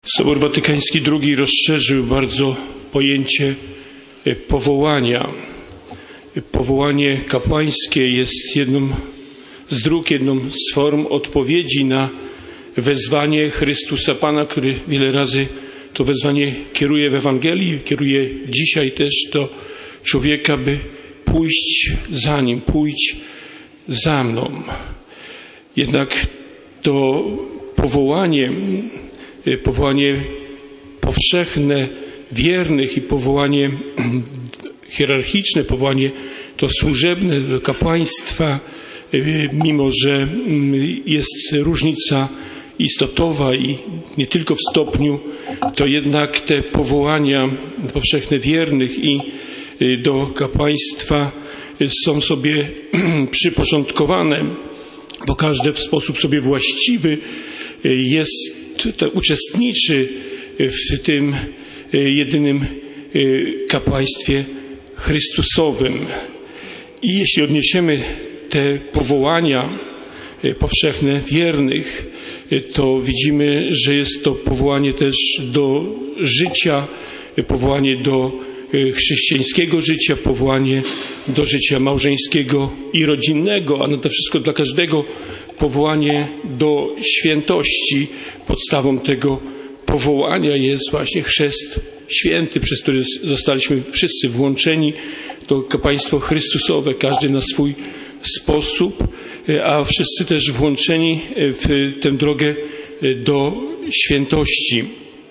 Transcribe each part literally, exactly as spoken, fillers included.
Sobór Watykański drugi rozszerzył bardzo pojęcie powołania. Powołanie kapłańskie jest jedną z dróg, jedną z form odpowiedzi na wezwanie Chrystusa Pana, który wiele razy to wezwanie kieruje w Ewangelii, kieruje dzisiaj też do człowieka, by pójść za Nim, pójdź za mną. Jednak to powołanie, powołanie powszechne wiernych i powołanie hierarchiczne, powołanie to służebne do kapłaństwa, mimo że jest różnica istotowa i nie tylko w stopniu, to jednak te powołania powszechne wiernych i do kapłaństwa są sobie przyporządkowane, bo każde w sposób sobie właściwy jest, to uczestniczy w tym jedynym kapłaństwie Chrystusowym. I jeśli odniesiemy te powołania powszechne wiernych, to widzimy, że jest to powołanie też do życia, powołanie do chrześcijańskiego życia, powołanie do życia małżeńskiego i rodzinnego, a nade wszystko dla każdego powołanie do świętości. Podstawą tego powołania jest właśnie chrzest święty, przez który zostaliśmy wszyscy włączeni to kapłaństwo Chrystusowe, każdy na swój sposób, a wszyscy też włączeni w tę drogę do świętości.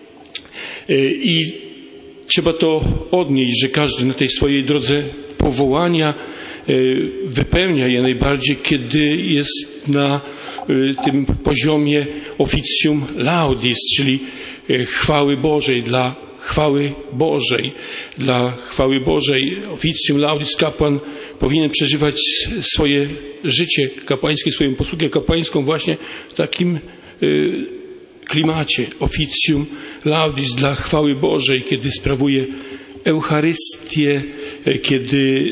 I trzeba to odnieść, że każdy na tej swojej drodze powołania wypełnia je najbardziej, kiedy jest na tym poziomie officium laudis, czyli chwały Bożej, dla chwały Bożej. Dla chwały Bożej officium laudis kapłan powinien przeżywać swoje życie kapłańskie, swoją posługę kapłańską właśnie w takim klimacie officium laudis, dla chwały Bożej, kiedy sprawuje Eucharystię, kiedy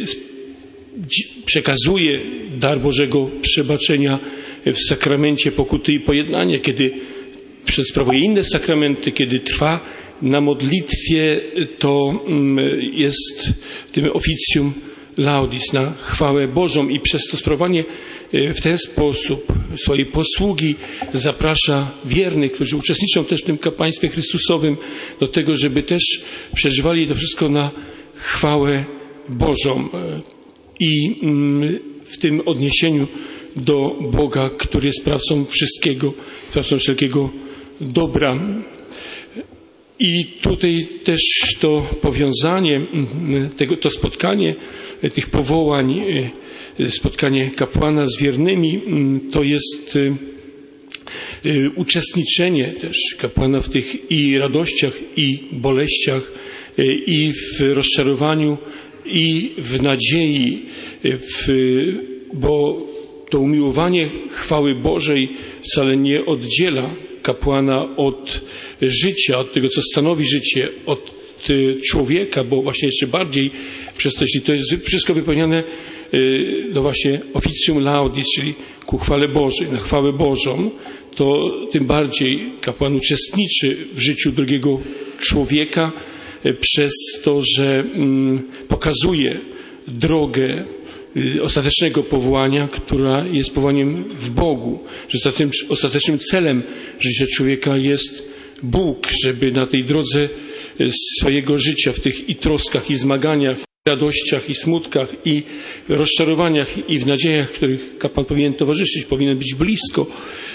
przekazuje dar Bożego przebaczenia w sakramencie pokuty i pojednania, kiedy sprawuje inne sakramenty, kiedy trwa na modlitwie, to jest tym officium laudis, na chwałę Bożą, i przez to sprawowanie w ten sposób swojej posługi zaprasza wiernych, którzy uczestniczą też w tym kapłaństwie Chrystusowym, do tego, żeby też przeżywali to wszystko na chwałę Bożą i w tym odniesieniu do Boga, który jest sprawcą wszystkiego, sprawcą wszelkiego dobra. I tutaj też to powiązanie, tego, to spotkanie tych powołań, spotkanie kapłana z wiernymi, to jest uczestniczenie też kapłana w tych i radościach, i boleściach, i w rozczarowaniu, i w nadziei, w, bo to umiłowanie chwały Bożej wcale nie oddziela kapłana od życia, od tego, co stanowi życie, od człowieka, bo właśnie jeszcze bardziej przez to, jeśli to jest wszystko wypełnione no właśnie officium laudis, czyli ku chwale Bożej, na chwałę Bożą, to tym bardziej kapłan uczestniczy w życiu drugiego człowieka przez to, że pokazuje drogę ostatecznego powołania, która jest powołaniem w Bogu, że ostatecznym celem życia człowieka jest Bóg, żeby na tej drodze swojego życia, w tych i troskach, i zmaganiach, i radościach, i smutkach, i rozczarowaniach, i w nadziejach, których kapłan powinien towarzyszyć, powinien być blisko,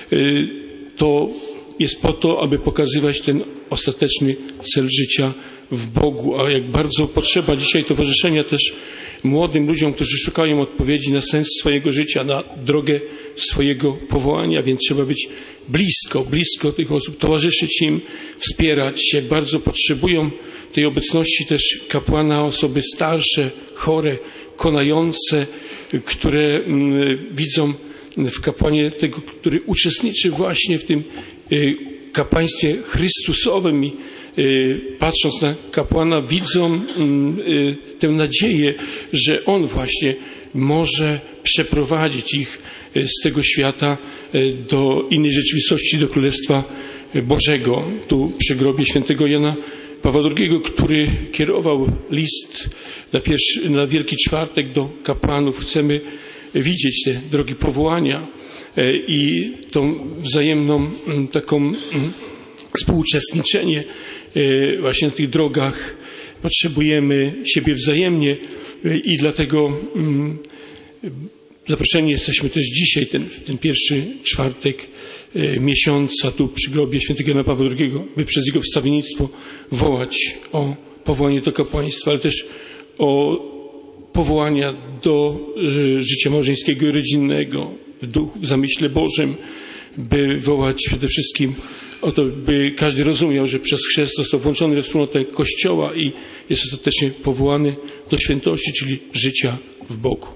to jest po to, aby pokazywać ten ostateczny cel życia w Bogu. A jak bardzo potrzeba dzisiaj towarzyszenia też młodym ludziom, którzy szukają odpowiedzi na sens swojego życia, na drogę swojego powołania, więc trzeba być blisko, blisko tych osób, towarzyszyć im, wspierać. Jak bardzo potrzebują tej obecności też kapłana osoby starsze, chore, konające, które widzą w kapłanie tego, który uczestniczy właśnie w tym kapłaństwie Chrystusowym i patrząc na kapłana widzą tę nadzieję, że on właśnie może przeprowadzić ich z tego świata do innej rzeczywistości, do Królestwa Bożego tu przy grobie świętego Jana Pawła drugiego, który kierował list na, pierwszy, na Wielki Czwartek do kapłanów. Chcemy widzieć te drogi powołania i tą wzajemną taką współuczestniczenie właśnie na tych drogach. Potrzebujemy siebie wzajemnie i dlatego zaproszeni jesteśmy też dzisiaj, ten, ten pierwszy czwartek miesiąca tu przy grobie świętego Jana Pawła drugiego, by przez jego wstawiennictwo wołać o powołanie do kapłaństwa, ale też o powołania do życia małżeńskiego i rodzinnego w duchu, w zamyśle Bożym, by wołać przede wszystkim o to, by każdy rozumiał, że przez chrzest został włączony we wspólnotę Kościoła i jest ostatecznie powołany do świętości, czyli życia w Bogu.